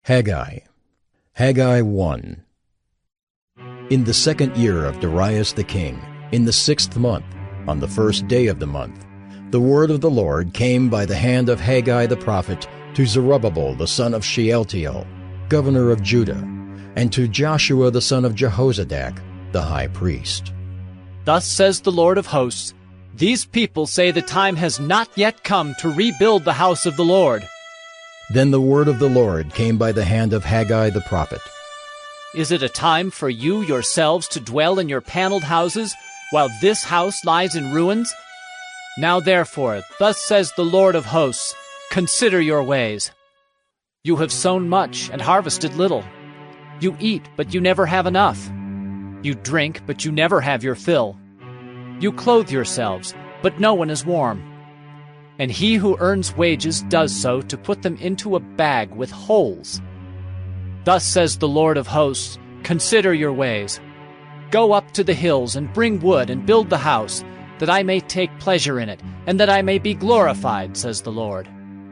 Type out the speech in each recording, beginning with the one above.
Haggai. Haggai 1. In the 2nd year of Darius the king, in the 6th month, on the 1st day of the month, the word of the Lord came by the hand of Haggai the prophet to Zerubbabel the son of Shealtiel, governor of Judah, and to Joshua the son of Jehozadak, the high priest. Thus says the Lord of hosts, these people say the time has not yet come to rebuild the house of the Lord. Then the word of the Lord came by the hand of Haggai the prophet. Is it a time for you yourselves to dwell in your paneled houses, while this house lies in ruins? Now therefore, thus says the Lord of hosts, consider your ways. You have sown much and harvested little. You eat, but you never have enough. You drink, but you never have your fill. You clothe yourselves, but no one is warm. And he who earns wages does so to put them into a bag with holes. Thus says the Lord of hosts, consider your ways. Go up to the hills and bring wood and build the house, that I may take pleasure in it, and that I may be glorified, says the Lord.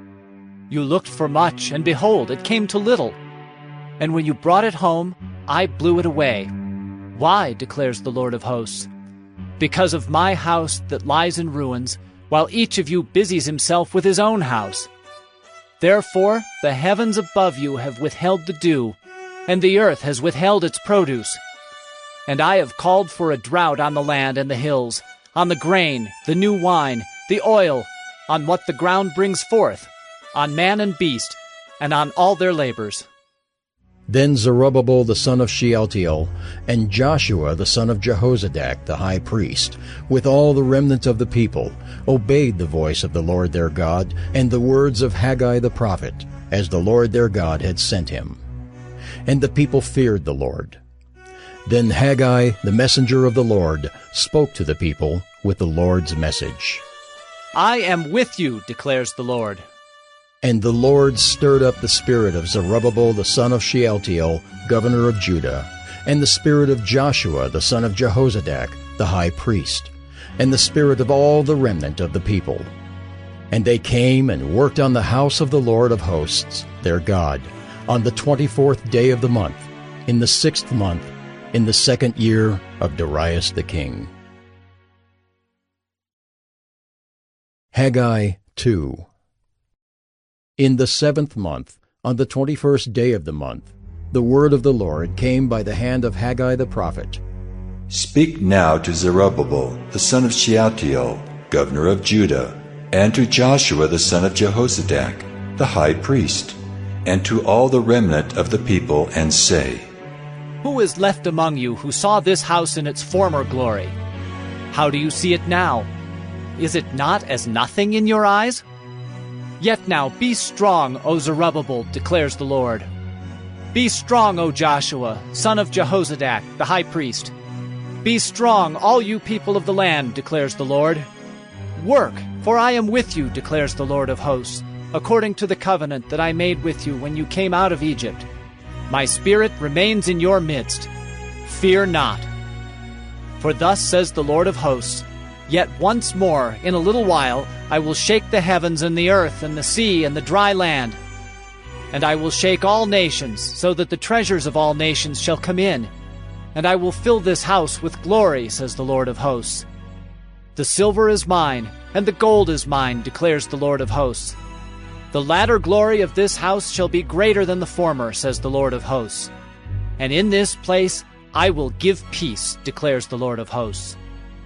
You looked for much, and behold, it came to little. And when you brought it home, I blew it away. Why, declares the Lord of hosts? Because of my house that lies in ruins, while each of you busies himself with his own house. Therefore the heavens above you have withheld the dew, and the earth has withheld its produce. And I have called for a drought on the land and the hills, on the grain, the new wine, the oil, on what the ground brings forth, on man and beast, and on all their labors. Then Zerubbabel the son of Shealtiel, and Joshua the son of Jehozadak the high priest, with all the remnant of the people, obeyed the voice of the Lord their God, and the words of Haggai the prophet, as the Lord their God had sent him. And the people feared the Lord. Then Haggai, the messenger of the Lord, spoke to the people with the Lord's message. I am with you, declares the Lord. And the Lord stirred up the spirit of Zerubbabel the son of Shealtiel, governor of Judah, and the spirit of Joshua the son of Jehozadak, the high priest, and the spirit of all the remnant of the people. And they came and worked on the house of the Lord of hosts, their God, on the 24th day of the month, in the 6th month, in the 2nd year of Darius the king. Haggai 2. In the 7th month, on the 21st day of the month, the word of the Lord came by the hand of Haggai the prophet. Speak now to Zerubbabel the son of Shealtiel, governor of Judah, and to Joshua the son of Jehozadak, the high priest, and to all the remnant of the people, and say, Who is left among you who saw this house in its former glory? How do you see it now? Is it not as nothing in your eyes? Yet now be strong, O Zerubbabel, declares the Lord. Be strong, O Joshua, son of Jehozadak, the high priest. Be strong, all you people of the land, declares the Lord. Work, for I am with you, declares the Lord of hosts, according to the covenant that I made with you when you came out of Egypt. My spirit remains in your midst. Fear not. For thus says the Lord of hosts, Yet once more, in a little while, I will shake the heavens and the earth and the sea and the dry land. And I will shake all nations, so that the treasures of all nations shall come in. And I will fill this house with glory, says the Lord of hosts. The silver is mine, and the gold is mine, declares the Lord of hosts. The latter glory of this house shall be greater than the former, says the Lord of hosts. And in this place I will give peace, declares the Lord of hosts.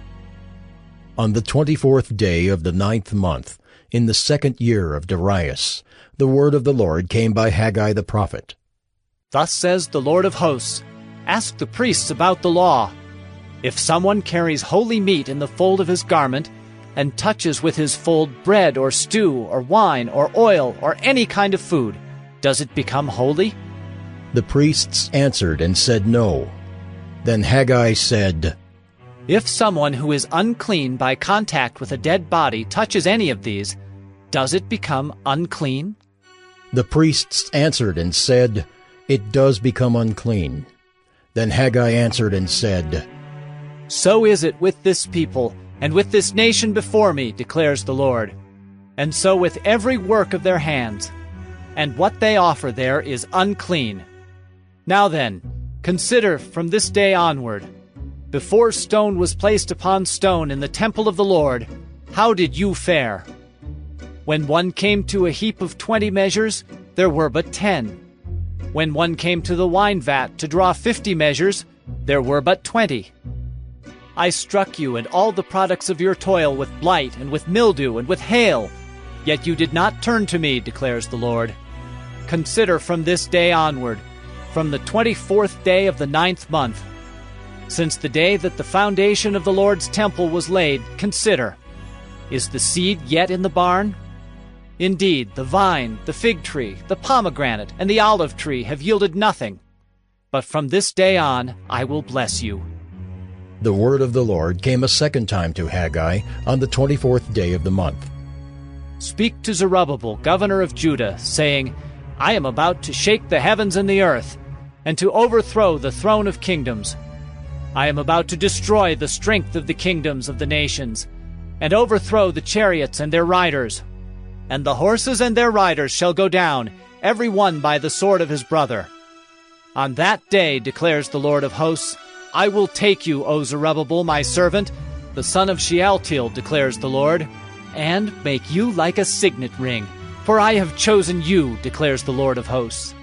On the 24th day of the 9th month, in the 2nd year of Darius, the word of the Lord came by Haggai the prophet. Thus says the Lord of hosts, Ask the priests about the law. If someone carries holy meat in the fold of his garment, and touches with his fold bread or stew or wine or oil or any kind of food, does it become holy? The priests answered and said no. Then Haggai said, If someone who is unclean by contact with a dead body touches any of these, does it become unclean? The priests answered and said, It does become unclean. Then Haggai answered and said, So is it with this people, and with this nation before me, declares the Lord, and so with every work of their hands. and what they offer there is unclean. Now then, consider from this day onward, before stone was placed upon stone in the temple of the Lord, how did you fare? When one came to a heap of 20 measures, there were but 10. When one came to the wine vat to draw 50 measures, there were but 20. I struck you and all the products of your toil with blight and with mildew and with hail, yet you did not turn to me, declares the Lord. Consider from this day onward, from the 24th day of the 9th month. Since the day that the foundation of the Lord's temple was laid, consider, is the seed yet in the barn? Indeed, the vine, the fig tree, the pomegranate, and the olive tree have yielded nothing. But from this day on I will bless you. The word of the Lord came a second time to Haggai on the 24th day of the month. Speak to Zerubbabel, governor of Judah, saying, I am about to shake the heavens and the earth, and to overthrow the throne of kingdoms. I am about to destroy the strength of the kingdoms of the nations, and overthrow the chariots and their riders. And the horses and their riders shall go down, every one by the sword of his brother. On that day, declares the Lord of hosts, I will take you, O Zerubbabel, my servant, the son of Shealtiel, declares the Lord, and make you like a signet ring. For I have chosen you, declares the Lord of hosts.